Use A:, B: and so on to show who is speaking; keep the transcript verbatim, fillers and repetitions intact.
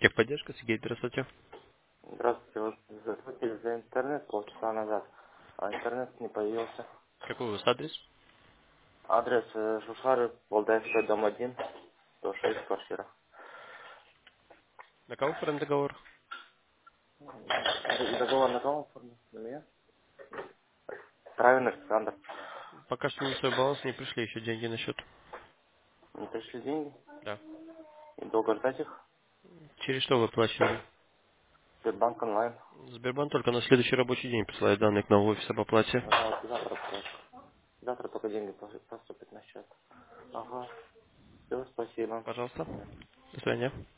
A: Техподдержка, Сергей, здравствуйте.
B: Здравствуйте, вот заплатили за интернет полчаса назад, а интернет не появился.
A: Какой у вас адрес?
B: Адрес э, Шушары, Валдаевская, дом один, сто шесть, квартира.
A: На кого оформлен договор?
B: Д- Договор на кого оформлен? На меня? Правильно, Александр.
A: Пока что на свой баланс не пришли еще деньги на счет.
B: Не пришли деньги?
A: Да.
B: И долго ждать их?
A: Через что вы оплачивали?
B: Сбербанк онлайн.
A: Сбербанк только на следующий рабочий день присылает данные к новому офису об оплате.
B: Ага, вот завтра просто. Завтра только деньги пос- поступят на счет. Ага, все, спасибо.
A: Пожалуйста. До свидания.